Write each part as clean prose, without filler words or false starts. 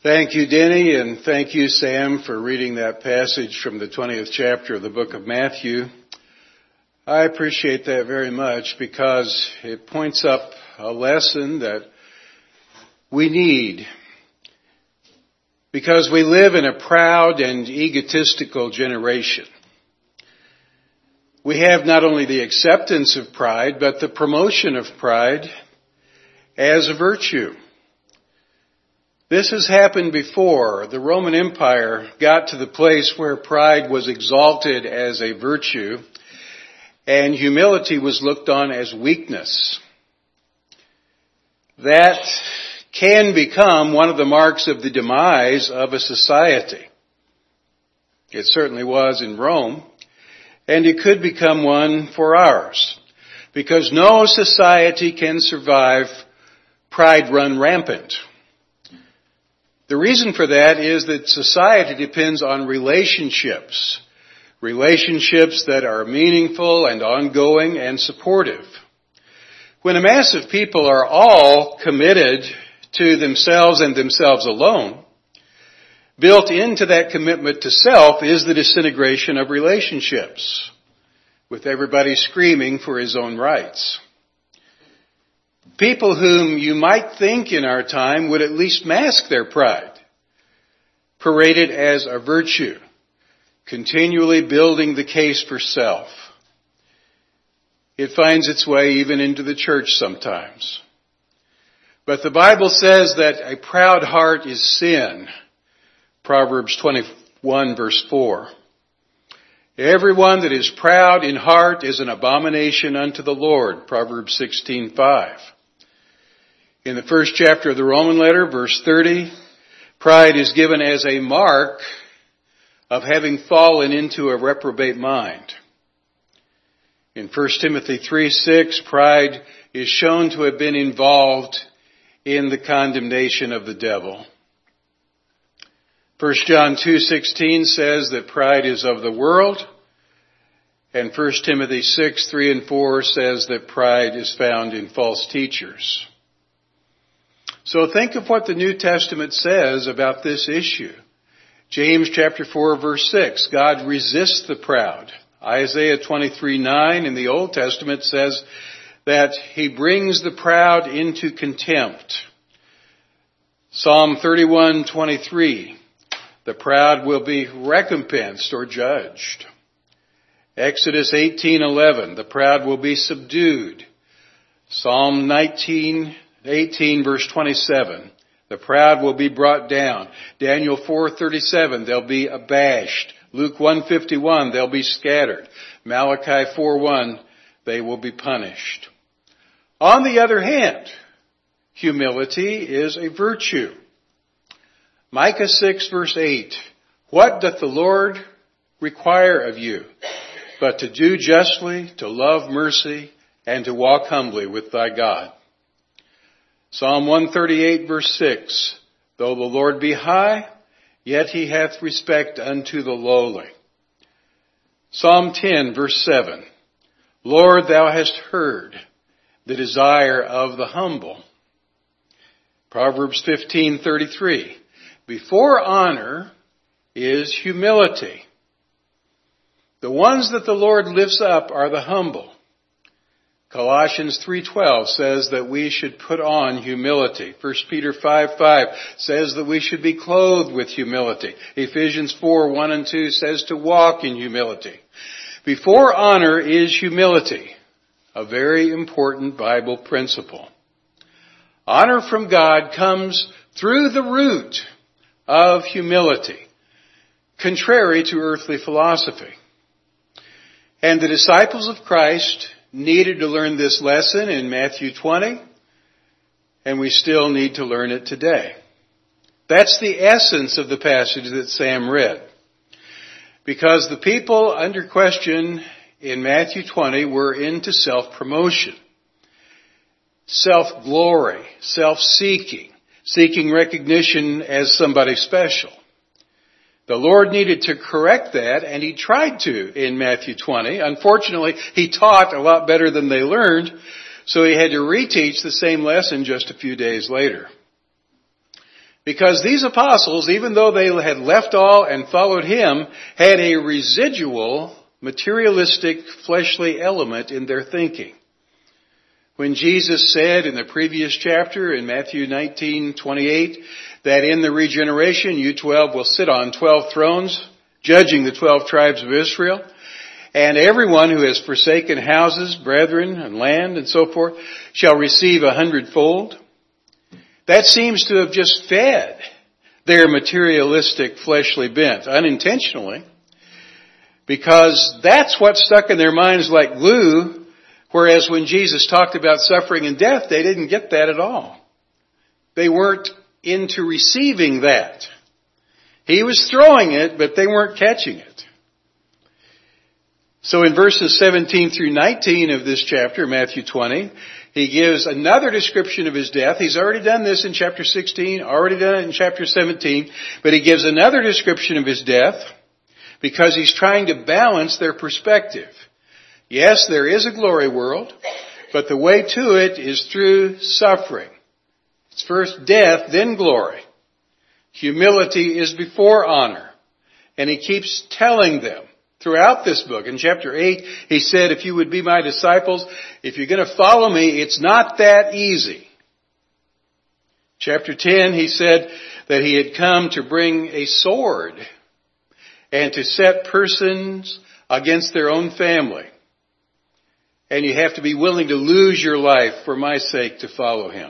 Thank you, Denny, and thank you, Sam, for reading that passage from the 20th chapter of the book of Matthew. I appreciate that very much because it points up a lesson that we need. Because we live in a proud and egotistical generation. We have not only the acceptance of pride, but the promotion of pride as a virtue. This has happened before. The Roman Empire got to the place where pride was exalted as a virtue and humility was looked on as weakness. That can become one of the marks of the demise of a society. It certainly was in Rome, and it could become one for ours, because no society can survive pride run rampant. The reason for that is that society depends on relationships that are meaningful and ongoing and supportive. When a mass of people are all committed to themselves and themselves alone, built into that commitment to self is the disintegration of relationships, with everybody screaming for his own rights. People whom you might think in our time would at least mask their pride, parade it as a virtue, continually building the case for self. It finds its way even into the church sometimes. But the Bible says that a proud heart is sin. Proverbs 21 verse 4. Everyone that is proud in heart is an abomination unto the Lord. Proverbs 16:5. In the first chapter of the Roman letter, verse 30, pride is given as a mark of having fallen into a reprobate mind. In 1 Timothy 3:6, pride is shown to have been involved in the condemnation of the devil. 1 John 2:16 says that pride is of the world, and 1 Timothy 6:3 and 4 says that pride is found in false teachers. So think of what the New Testament says about this issue. James chapter 4 verse 6, God resists the proud. Isaiah 23:9 in the Old Testament says that he brings the proud into contempt. Psalm 31:23, the proud will be recompensed or judged. Exodus 18:11, the proud will be subdued. Psalm 18 verse 27, the proud will be brought down. Daniel 4:37, they'll be abashed. Luke 1:51, they'll be scattered. Malachi 4:1, they will be punished. On the other hand, humility is a virtue. Micah 6 verse 8, what doth the Lord require of you, but to do justly, to love mercy, and to walk humbly with thy God? Psalm 138 verse 6, though the Lord be high, yet he hath respect unto the lowly. Psalm 10 verse 7, Lord, thou hast heard the desire of the humble. Proverbs 15:33, before honor is humility. The ones that the Lord lifts up are the humble. Colossians 3:12 says that we should put on humility. 1 Peter 5:5 says that we should be clothed with humility. Ephesians 4:1 and 2 says to walk in humility. Before honor is humility, a very important Bible principle. Honor from God comes through the root of humility, contrary to earthly philosophy. And the disciples of Christ needed to learn this lesson in Matthew 20, and we still need to learn it today. That's the essence of the passage that Sam read. Because the people under question in Matthew 20 were into self-promotion, self-glory, self-seeking, seeking recognition as somebody special. The Lord needed to correct that, and he tried to in Matthew 20. Unfortunately, he taught a lot better than they learned, so he had to reteach the same lesson just a few days later. Because these apostles, even though they had left all and followed him, had a residual, materialistic, fleshly element in their thinking. When Jesus said in the previous chapter in Matthew 19:28 that in the regeneration you 12 will sit on 12 thrones, judging the 12 tribes of Israel, and everyone who has forsaken houses, brethren, and land, and so forth, shall receive 100-fold. That seems to have just fed their materialistic, fleshly bent, unintentionally, because that's what stuck in their minds like glue, whereas when Jesus talked about suffering and death, they didn't get that at all. They weren't into receiving that. He was throwing it, but they weren't catching it. So in verses 17 through 19 of this chapter, Matthew 20, he gives another description of his death. He's already done this in chapter 16, already done it in chapter 17, but he gives another description of his death because he's trying to balance their perspective. Yes, there is a glory world, but the way to it is through suffering. It's first death, then glory. Humility is before honor. And he keeps telling them throughout this book. In chapter 8, he said, if you would be my disciples, if you're going to follow me, it's not that easy. Chapter 10, he said that he had come to bring a sword and to set persons against their own family. And you have to be willing to lose your life for my sake to follow him.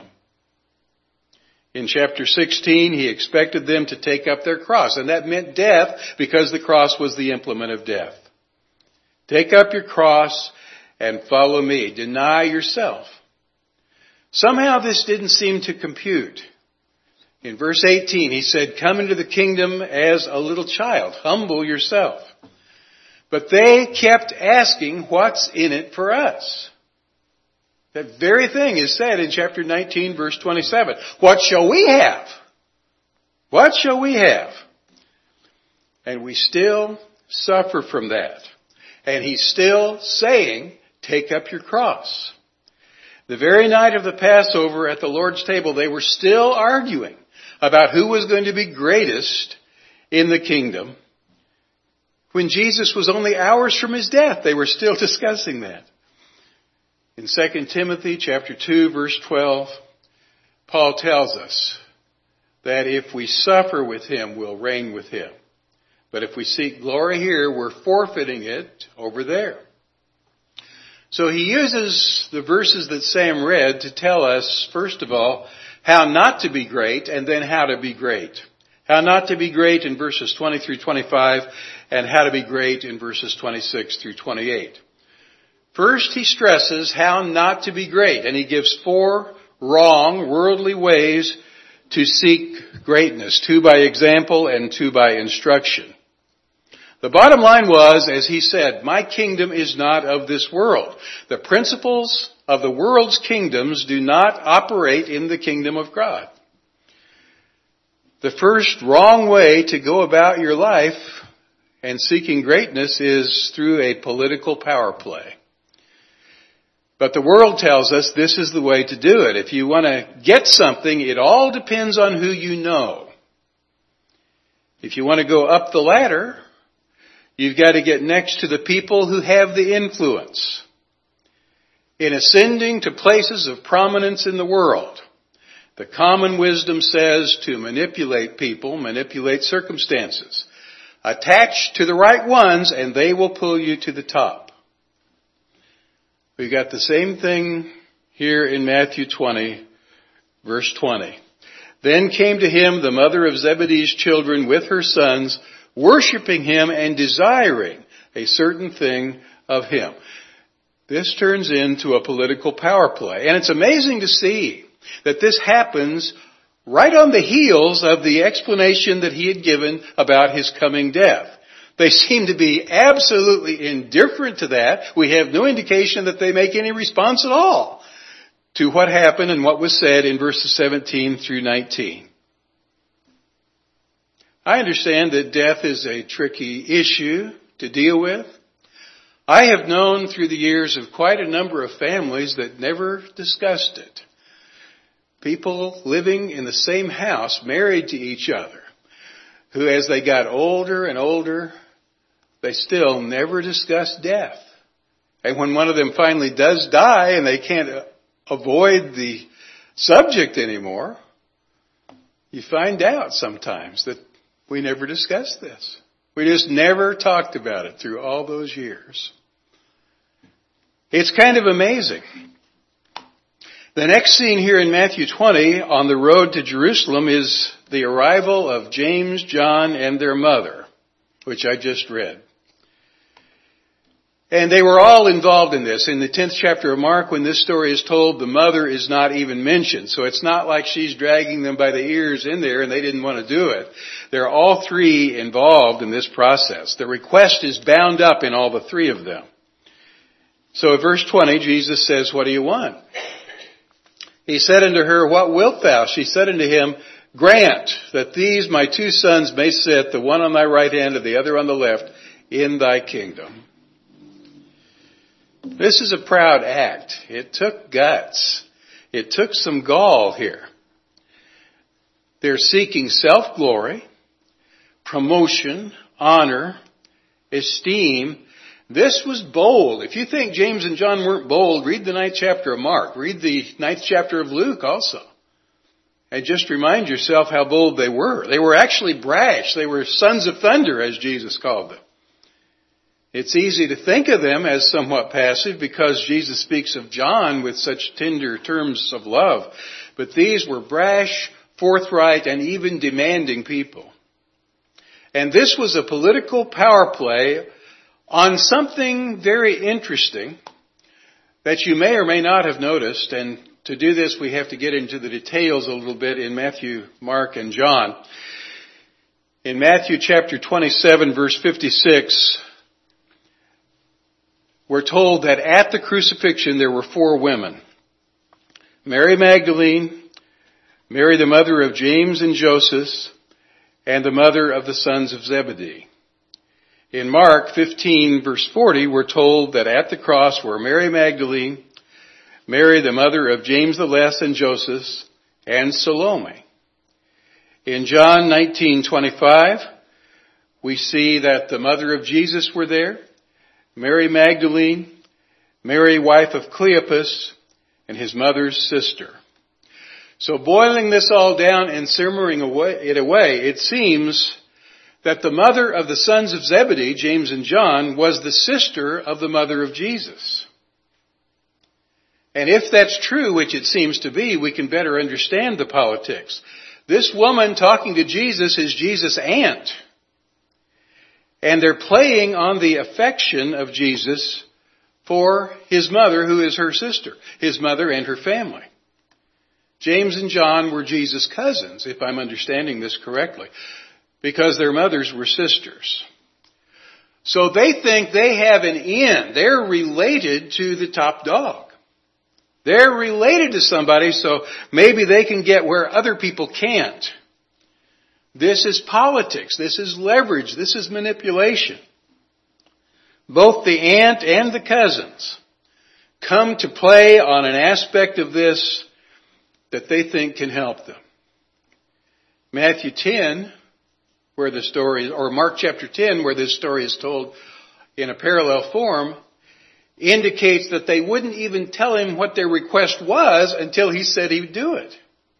In chapter 16, he expected them to take up their cross, and that meant death because the cross was the implement of death. Take up your cross and follow me. Deny yourself. Somehow this didn't seem to compute. In verse 18, he said, come into the kingdom as a little child. Humble yourself. But they kept asking, what's in it for us? That very thing is said in chapter 19, verse 27. What shall we have? What shall we have? And we still suffer from that. And he's still saying, take up your cross. The very night of the Passover at the Lord's table, they were still arguing about who was going to be greatest in the kingdom. When Jesus was only hours from his death, they were still discussing that. In 2 Timothy chapter 2, verse 12, Paul tells us that if we suffer with him, we'll reign with him. But if we seek glory here, we're forfeiting it over there. So he uses the verses that Sam read to tell us, first of all, how not to be great, and then how to be great. How not to be great in verses 20 through 25, and how to be great in verses 26 through 28. First, he stresses how not to be great, and he gives 4 wrong, worldly ways to seek greatness, 2 by example and 2 by instruction. The bottom line was, as he said, my kingdom is not of this world. The principles of the world's kingdoms do not operate in the kingdom of God. The first wrong way to go about your life and seeking greatness is through a political power play. But the world tells us this is the way to do it. If you want to get something, it all depends on who you know. If you want to go up the ladder, you've got to get next to the people who have the influence. In ascending to places of prominence in the world, the common wisdom says to manipulate people, manipulate circumstances. Attach to the right ones and they will pull you to the top. We got the same thing here in Matthew 20, verse 20. Then came to him the mother of Zebedee's children with her sons, worshiping him and desiring a certain thing of him. This turns into a political power play. And it's amazing to see that this happens right on the heels of the explanation that he had given about his coming death. They seem to be absolutely indifferent to that. We have no indication that they make any response at all to what happened and what was said in verses 17 through 19. I understand that death is a tricky issue to deal with. I have known through the years of quite a number of families that never discussed it. people living in the same house, married to each other, who as they got older and older, they still never discussed death. And when one of them finally does die and they can't avoid the subject anymore, you find out sometimes that we never discussed this. We just never talked about it through all those years. It's kind of amazing. The next scene here in Matthew 20 on the road to Jerusalem is the arrival of James, John, and their mother, which I just read. And they were all involved in this. In the 10th chapter of Mark, when this story is told, the mother is not even mentioned. So it's not like she's dragging them by the ears in there and they didn't want to do it. They're all three involved in this process. The request is bound up in all the three of them. So at verse 20, Jesus says, "What do you want?" He said unto her, "What wilt thou?" She said unto him, "Grant that these my two sons may sit, the one on thy right hand and the other on the left, in thy kingdom." This is a proud act. It took guts. It took some gall here. They're seeking self-glory, promotion, honor, esteem. This was bold. If you think James and John weren't bold, read the 9th chapter of Mark. Read the 9th chapter of Luke also. And just remind yourself how bold they were. They were actually brash. They were sons of thunder, as Jesus called them. It's easy to think of them as somewhat passive because Jesus speaks of John with such tender terms of love. But these were brash, forthright, and even demanding people. And this was a political power play on something very interesting that you may or may not have noticed. And to do this, we have to get into the details a little bit in Matthew, Mark, and John. In Matthew chapter 27, verse 56, we're told that at the crucifixion there were 4 women. Mary Magdalene, Mary the mother of James and Joseph, and the mother of the sons of Zebedee. In Mark 15 verse 40, we're told that at the cross were Mary Magdalene, Mary the mother of James the Less and Joseph, and Salome. In John 19:25, we see that the mother of Jesus were there, Mary Magdalene, Mary wife of Cleopas, and his mother's sister. So boiling this all down and simmering it away, it seems that the mother of the sons of Zebedee, James and John, was the sister of the mother of Jesus. And if that's true, which it seems to be, we can better understand the politics. This woman talking to Jesus is Jesus' aunt. And they're playing on the affection of Jesus for his mother, who is her sister, his mother and her family. James and John were Jesus' cousins, if I'm understanding this correctly, because their mothers were sisters. So they think they have an in. They're related to the top dog. They're related to somebody, so maybe they can get where other people can't. This is politics. This is leverage. This is manipulation. Both the aunt and the cousins come to play on an aspect of this that they think can help them. Matthew 10, where the story, or Mark chapter 10, where this story is told in a parallel form, indicates that they wouldn't even tell him what their request was until he said he would do it.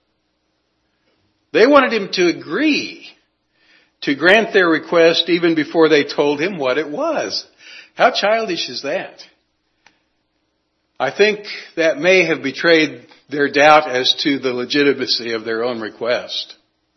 They wanted him to agree to grant their request even before they told him what it was. How childish is that? I think that may have betrayed their doubt as to the legitimacy of their own request.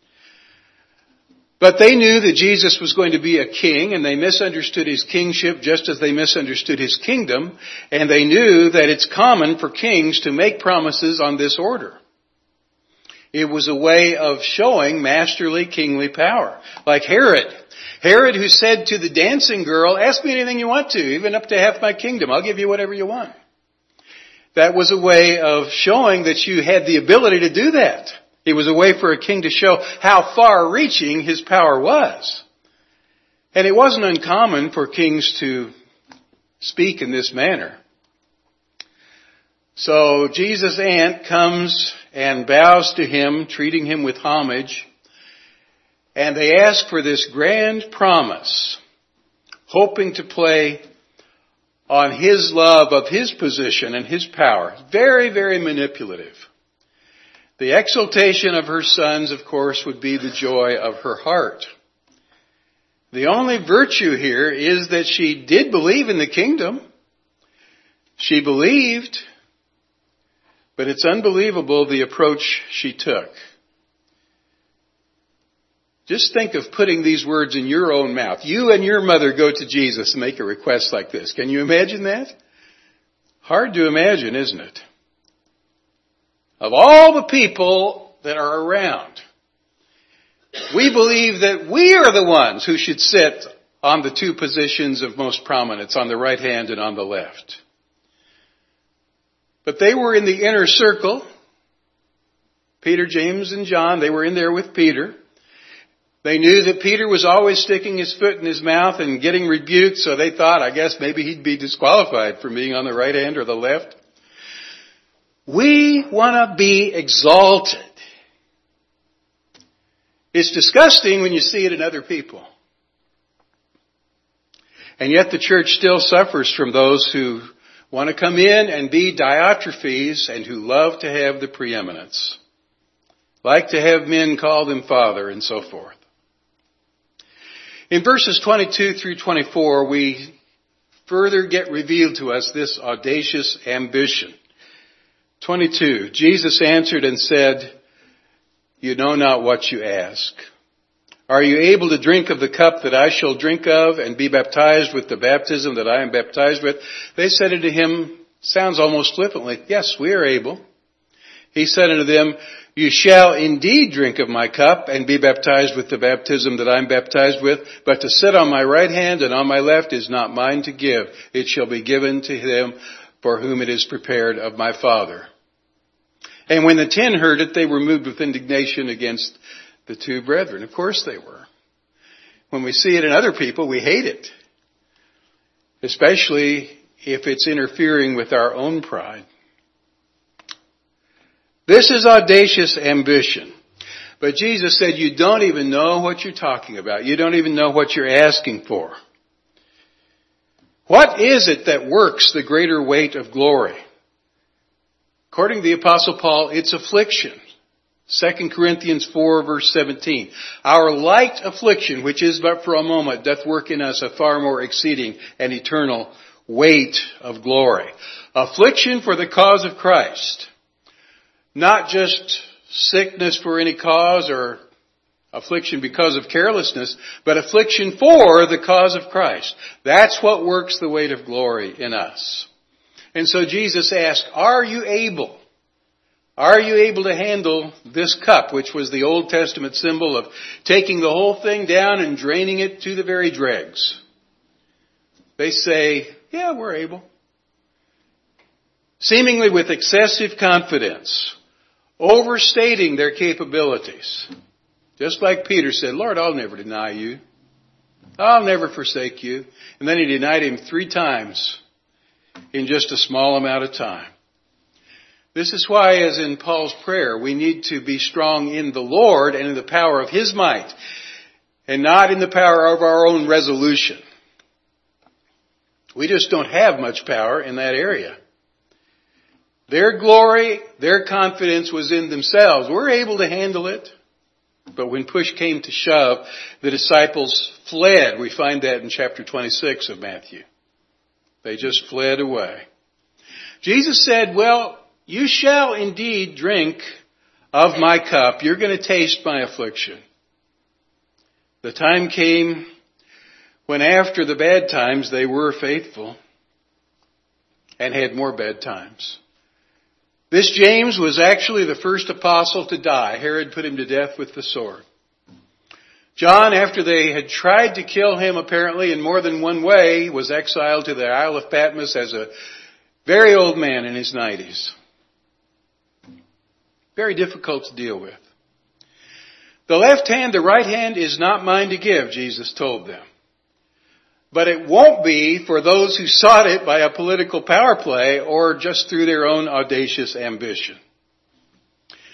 But they knew that Jesus was going to be a king, and they misunderstood his kingship just as they misunderstood his kingdom, and they knew that it's common for kings to make promises on this order. It was a way of showing masterly kingly power. Like Herod. Herod, who said to the dancing girl, "Ask me anything you want to, even up to half my kingdom. I'll give you whatever you want." That was a way of showing that you had the ability to do that. It was a way for a king to show how far-reaching his power was. And it wasn't uncommon for kings to speak in this manner. So Jesus' aunt comes and bows to him, treating him with homage. And they ask for this grand promise, hoping to play on his love of his position and his power. Very, very manipulative. The exaltation of her sons, of course, would be the joy of her heart. The only virtue here is that she did believe in the kingdom. She believed, but it's unbelievable the approach she took. Just think of putting these words in your own mouth. You and your mother go to Jesus and make a request like this. Can you imagine that? Hard to imagine, isn't it? Of all the people that are around, we believe that we are the ones who should sit on the two positions of most prominence, on the right hand and on the left. But they were in the inner circle. Peter, James, and John, they were in there with Peter. They knew that Peter was always sticking his foot in his mouth and getting rebuked, so they thought, I guess maybe he'd be disqualified from being on the right hand or the left. We want to be exalted. It's disgusting when you see it in other people. And yet the church still suffers from those who want to come in and be Diotrephes and who love to have the preeminence. Like to have men call them father and so forth. In verses 22 through 24, we further get revealed to us this audacious ambition. 22, Jesus answered and said, "You know not what you ask. Are you able to drink of the cup that I shall drink of and be baptized with the baptism that I am baptized with?" They said unto him, sounds almost flippantly, "Yes, we are able." He said unto them, "You shall indeed drink of my cup and be baptized with the baptism that I am baptized with, but to sit on my right hand and on my left is not mine to give. It shall be given to them for whom it is prepared of my Father." And when the 10 heard it, they were moved with indignation against the two brethren. Of course they were. When we see it in other people, we hate it. Especially if it's interfering with our own pride. This is audacious ambition. But Jesus said, you don't even know what you're talking about. You don't even know what you're asking for. What is it that works the greater weight of glory? According to the Apostle Paul, it's affliction. 2 Corinthians 4 verse 17. Our light affliction, which is but for a moment, doth work in us a far more exceeding and eternal weight of glory. Affliction for the cause of Christ. Not just sickness for any cause or affliction because of carelessness, but affliction for the cause of Christ. That's what works the weight of glory in us. And so Jesus asked, are you able? Are you able to handle this cup, which was the Old Testament symbol of taking the whole thing down and draining it to the very dregs? They say, yeah, we're able. Seemingly with excessive confidence, overstating their capabilities. Just like Peter said, Lord, I'll never deny you. I'll never forsake you. And then he denied him 3 times in just a small amount of time. This is why, as in Paul's prayer, we need to be strong in the Lord and in the power of His might, and not in the power of our own resolution. We just don't have much power in that area. Their glory, their confidence was in themselves. We're able to handle it. But when push came to shove, the disciples fled. We find that in chapter 26 of Matthew. They just fled away. Jesus said, well, you shall indeed drink of my cup. You're going to taste my affliction. The time came when after the bad times they were faithful and had more bad times. This James was actually the first apostle to die. Herod put him to death with the sword. John, after they had tried to kill him apparently in more than one way, was exiled to the Isle of Patmos as a very old man in his 90s. Very difficult to deal with. The left hand, the right hand is not mine to give, Jesus told them. But it won't be for those who sought it by a political power play or just through their own audacious ambition.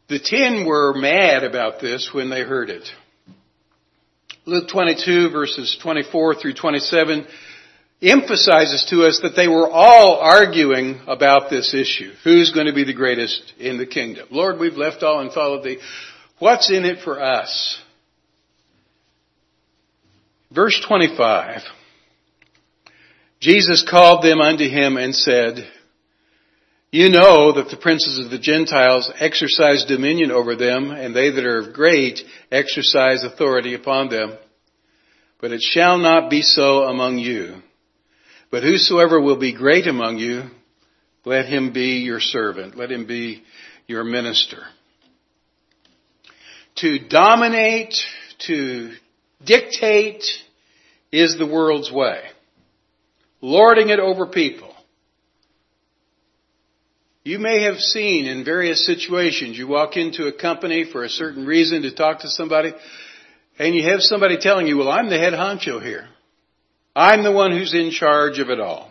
The 10 were mad about this when they heard it. Luke 22 verses 24 through 27 emphasizes to us that they were all arguing about this issue. Who's going to be the greatest in the kingdom? Lord, we've left all and followed thee. What's in it for us? Verse 25. Jesus called them unto him and said, You know that the princes of the Gentiles exercise dominion over them, and they that are great exercise authority upon them. But it shall not be so among you. But whosoever will be great among you, let him be your servant. Let him be your minister. To dominate, to dictate is the world's way. Lording it over people. You may have seen in various situations, you walk into a company for a certain reason to talk to somebody, and you have somebody telling you, well, I'm the head honcho here. I'm the one who's in charge of it all.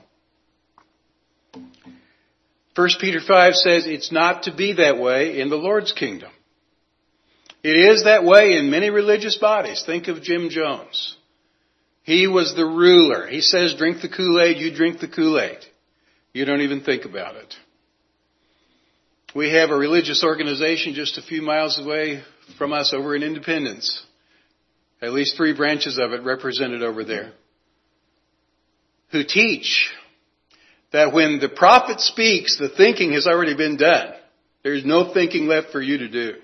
1 Peter 5 says it's not to be that way in the Lord's kingdom. It is that way in many religious bodies. Think of Jim Jones. He was the ruler. He says, drink the Kool-Aid, you drink the Kool-Aid. You don't even think about it. We have a religious organization just a few miles away from us over in Independence. At least 3 branches of it represented over there. Who teach that when the prophet speaks, the thinking has already been done. There's no thinking left for you to do.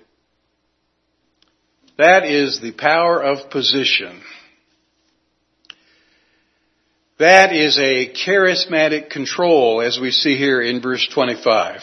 That is the power of position. That is a charismatic control, as we see here in verse 25.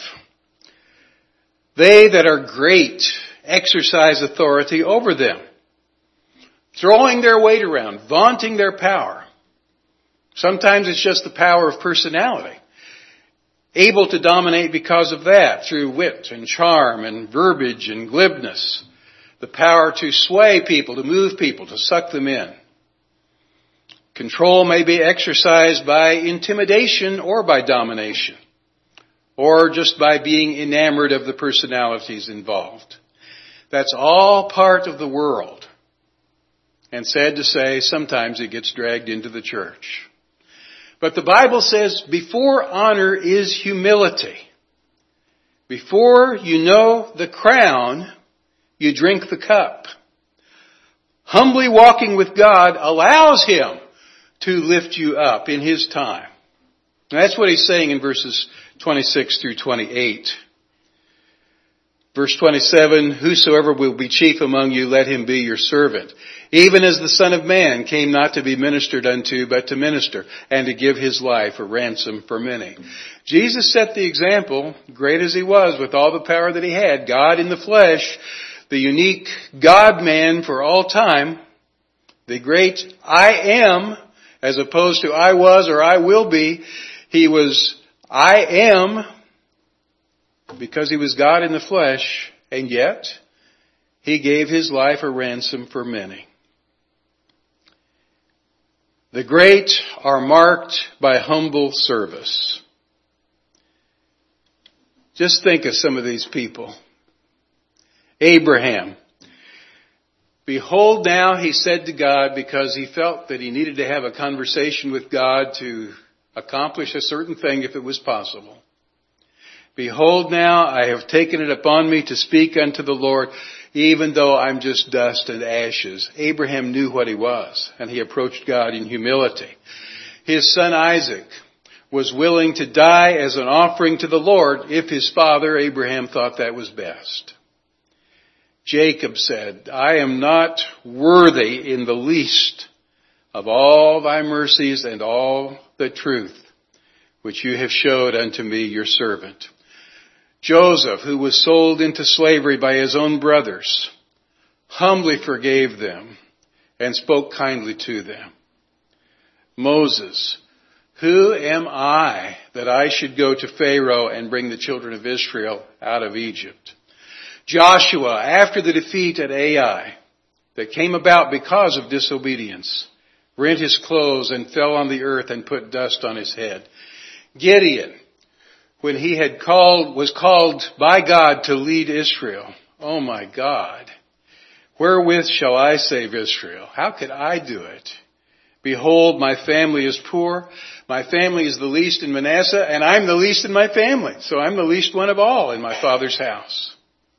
They that are great exercise authority over them, throwing their weight around, vaunting their power. Sometimes it's just the power of personality, able to dominate because of that, through wit and charm and verbiage and glibness. The power to sway people, to move people, to suck them in. Control may be exercised by intimidation or by domination, or just by being enamored of the personalities involved. That's all part of the world. And sad to say, sometimes it gets dragged into the church. But the Bible says, before honor is humility. Before you know the crown, you drink the cup. Humbly walking with God allows Him to lift you up in His time. And that's what He's saying in verses 26 through 28. Verse 27, Whosoever will be chief among you, let him be your servant. Even as the Son of Man came not to be ministered unto, but to minister, and to give His life a ransom for many. Jesus set the example, great as He was, with all the power that He had, God in the flesh, the unique God-man for all time, the great I am, as opposed to I was or I will be. He was I am, because He was God in the flesh, and yet He gave His life a ransom for many. The great are marked by humble service. Just think of some of these people. Abraham. Behold now, he said to God, because he felt that he needed to have a conversation with God to accomplish a certain thing if it was possible. Behold now, I have taken it upon me to speak unto the Lord, even though I'm just dust and ashes. Abraham knew what he was, and he approached God in humility. His son Isaac was willing to die as an offering to the Lord if his father Abraham thought that was best. Jacob said, I am not worthy in the least of all thy mercies and all the truth which you have showed unto me, your servant. Joseph, who was sold into slavery by his own brothers, humbly forgave them and spoke kindly to them. Moses, who am I that I should go to Pharaoh and bring the children of Israel out of Egypt? Joshua, after the defeat at Ai that came about because of disobedience, rent his clothes and fell on the earth and put dust on his head. Gideon, when he was called by God to lead Israel, Oh my God. Wherewith shall I save Israel? How could I do it? Behold, my family is poor. My family is the least in Manasseh, and I'm the least in my family. So I'm the least one of all in my father's house.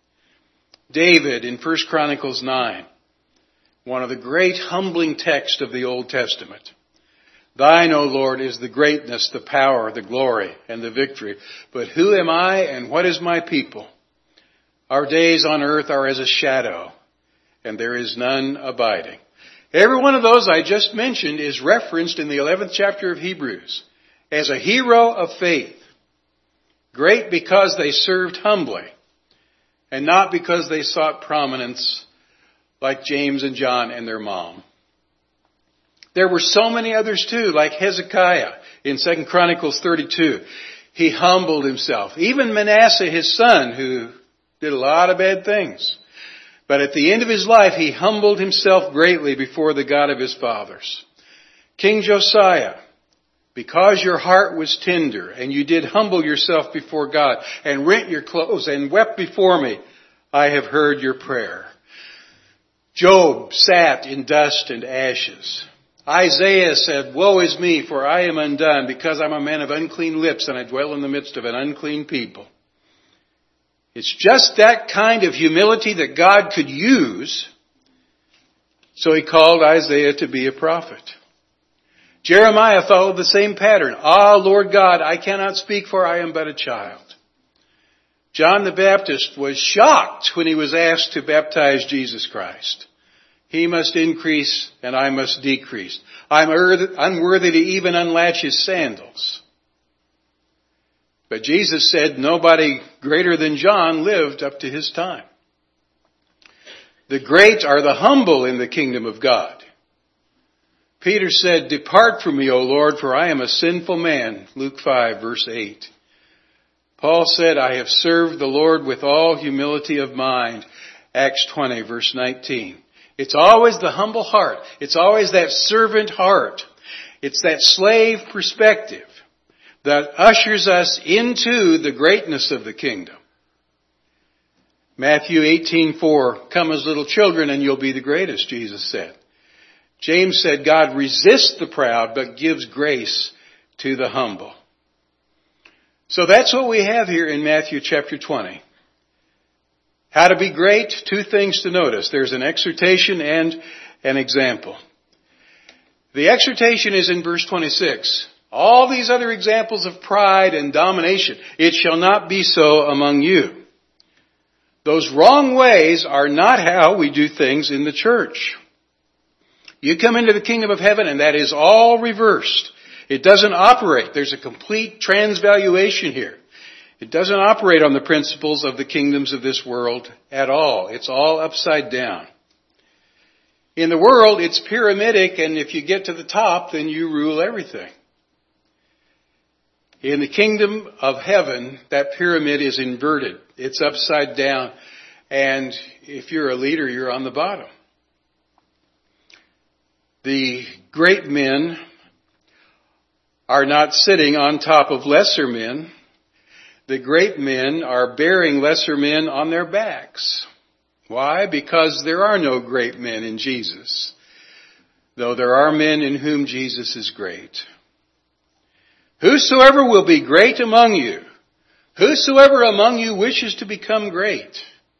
David in 1 Chronicles 9, one of the great humbling texts of the Old Testament. Thine, O Lord, is the greatness, the power, the glory, and the victory. But who am I and what is my people? Our days on earth are as a shadow, and there is none abiding. Every one of those I just mentioned is referenced in the 11th chapter of Hebrews as a hero of faith. Great because they served humbly, and not because they sought prominence like James and John and their mom. There were so many others too, like Hezekiah in 2 Chronicles 32. He humbled himself. Even Manasseh, his son, who did a lot of bad things. But at the end of his life, he humbled himself greatly before the God of his fathers. King Josiah, because your heart was tender and you did humble yourself before God and rent your clothes and wept before me, I have heard your prayer. Job sat in dust and ashes. Isaiah said, woe is me, for I am undone, because I'm a man of unclean lips and I dwell in the midst of an unclean people. It's just that kind of humility that God could use. So he called Isaiah to be a prophet. Jeremiah followed the same pattern. Ah, Lord God, I cannot speak, for I am but a child. John the Baptist was shocked when he was asked to baptize Jesus Christ. He must increase and I must decrease. I'm unworthy to even unlatch his sandals. But Jesus said nobody greater than John lived up to his time. The great are the humble in the kingdom of God. Peter said, depart from me, O Lord, for I am a sinful man. Luke 5, verse 8. Paul said, I have served the Lord with all humility of mind. Acts 20, verse 19. It's always the humble heart. It's always that servant heart. It's that slave perspective that ushers us into the greatness of the kingdom. Matthew 18:4, come as little children and you'll be the greatest, Jesus said. James said, God resists the proud but gives grace to the humble. So that's what we have here in Matthew chapter 20. How to be great, two things to notice. There's an exhortation and an example. The exhortation is in verse 26. All these other examples of pride and domination, it shall not be so among you. Those wrong ways are not how we do things in the church. You come into the kingdom of heaven and that is all reversed. It doesn't operate. There's a complete transvaluation here. It doesn't operate on the principles of the kingdoms of this world at all. It's all upside down. In the world, it's pyramidic, and if you get to the top, then you rule everything. In the kingdom of heaven, that pyramid is inverted. It's upside down, and if you're a leader, you're on the bottom. The great men are not sitting on top of lesser men. The great men are bearing lesser men on their backs. Why? Because there are no great men in Jesus, though there are men in whom Jesus is great. Whosoever will be great among you, whosoever among you wishes to become great.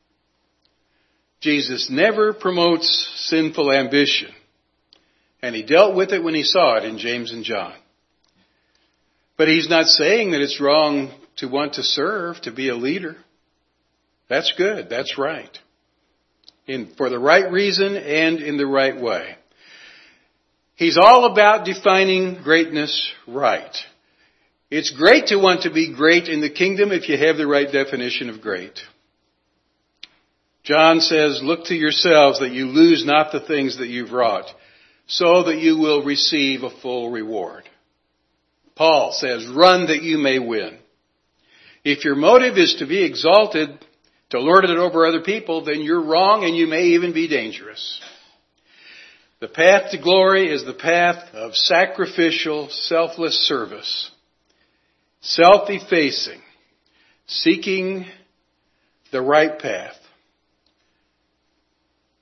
Jesus never promotes sinful ambition, and he dealt with it when he saw it in James and John. But he's not saying that it's wrong to want to serve, to be a leader. That's good. That's right. For the right reason and in the right way. He's all about defining greatness right. It's great to want to be great in the kingdom if you have the right definition of great. John says, look to yourselves that you lose not the things that you've wrought, so that you will receive a full reward. Paul says, run that you may win. If your motive is to be exalted, to lord it over other people, then you're wrong and you may even be dangerous. The path to glory is the path of sacrificial, selfless service. Self-effacing, seeking the right path.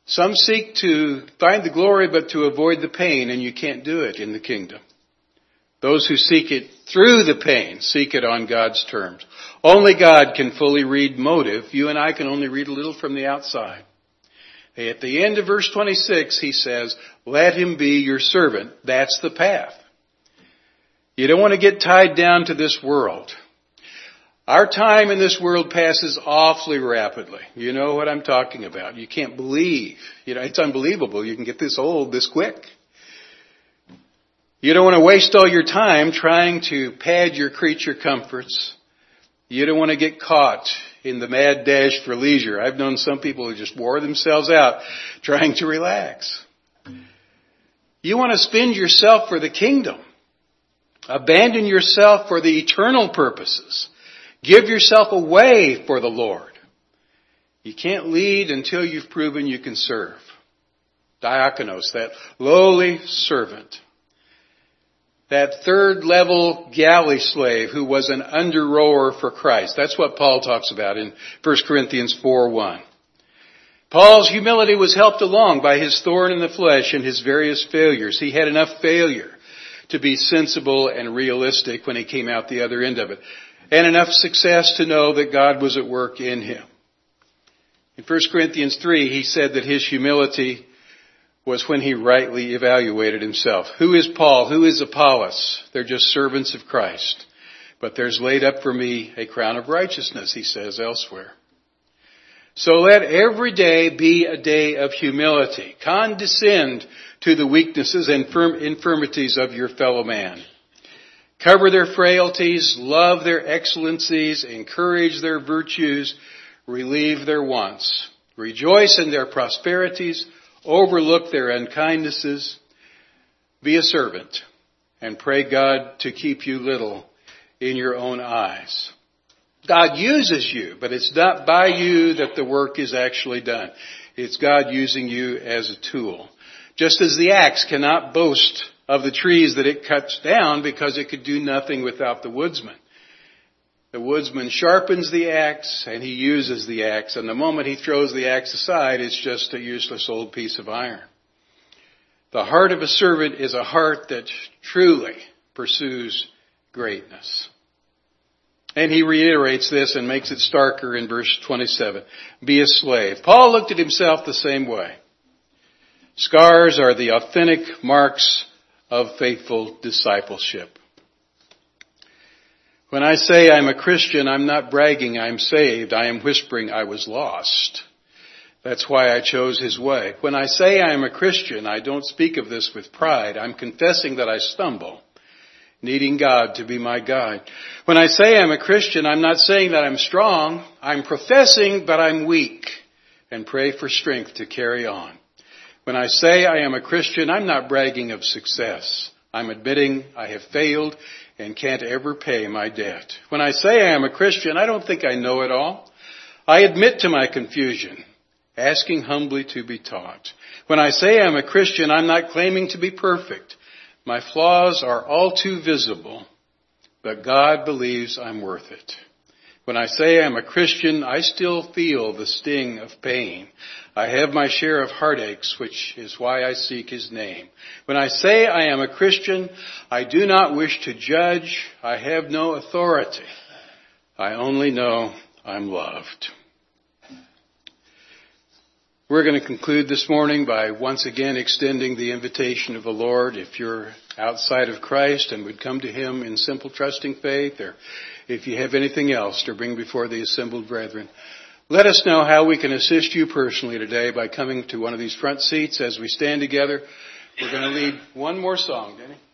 Some seek to find the glory but to avoid the pain, and you can't do it in the kingdom. Those who seek it through the pain seek it on God's terms. Only God can fully read motive. You and I can only read a little from the outside. At the end of verse 26, he says, let him be your servant. That's the path. You don't want to get tied down to this world. Our time in this world passes awfully rapidly. You know what I'm talking about. You can't believe. It's unbelievable. You can get this old this quick. You don't want to waste all your time trying to pad your creature comforts. You don't want to get caught in the mad dash for leisure. I've known some people who just wore themselves out trying to relax. You want to spend yourself for the kingdom. Abandon yourself for the eternal purposes. Give yourself away for the Lord. You can't lead until you've proven you can serve. Diakonos, that lowly servant. That third level galley slave who was an under rower for Christ. That's what Paul talks about in 1 Corinthians 4:1. Paul's humility was helped along by his thorn in the flesh and his various failures. He had enough failure to be sensible and realistic when he came out the other end of it. And enough success to know that God was at work in him. In 1 Corinthians 3, he said that his humility was when he rightly evaluated himself. Who is Paul? Who is Apollos? They're just servants of Christ. But there's laid up for me a crown of righteousness, he says elsewhere. So let every day be a day of humility. Condescend to the weaknesses and infirmities of your fellow man. Cover their frailties, love their excellencies, encourage their virtues, relieve their wants. Rejoice in their prosperities, overlook their unkindnesses. Be a servant and pray God to keep you little in your own eyes. God uses you, but it's not by you that the work is actually done. It's God using you as a tool. Just as the axe cannot boast of the trees that it cuts down because it could do nothing without the woodsman. The woodsman sharpens the axe and he uses the axe, and the moment he throws the axe aside, it's just a useless old piece of iron. The heart of a servant is a heart that truly pursues greatness. And he reiterates this and makes it starker in verse 27. Be a slave. Paul looked at himself the same way. Scars are the authentic marks of faithful discipleship. When I say I'm a Christian, I'm not bragging I'm saved. I am whispering I was lost. That's why I chose his way. When I say I am a Christian, I don't speak of this with pride. I'm confessing that I stumble, needing God to be my guide. When I say I'm a Christian, I'm not saying that I'm strong. I'm professing that I'm weak and pray for strength to carry on. When I say I am a Christian, I'm not bragging of success. I'm admitting I have failed and can't ever pay my debt. When I say I am a Christian, I don't think I know it all. I admit to my confusion, asking humbly to be taught. When I say I'm a Christian, I'm not claiming to be perfect. My flaws are all too visible, but God believes I'm worth it. When I say I'm a Christian, I still feel the sting of pain. I have my share of heartaches, which is why I seek his name. When I say I am a Christian, I do not wish to judge. I have no authority. I only know I'm loved. We're going to conclude this morning by once again extending the invitation of the Lord. If you're outside of Christ and would come to him in simple trusting faith, or if you have anything else to bring before the assembled brethren, let us know how we can assist you personally today by coming to one of these front seats as we stand together. We're going to lead one more song, Danny.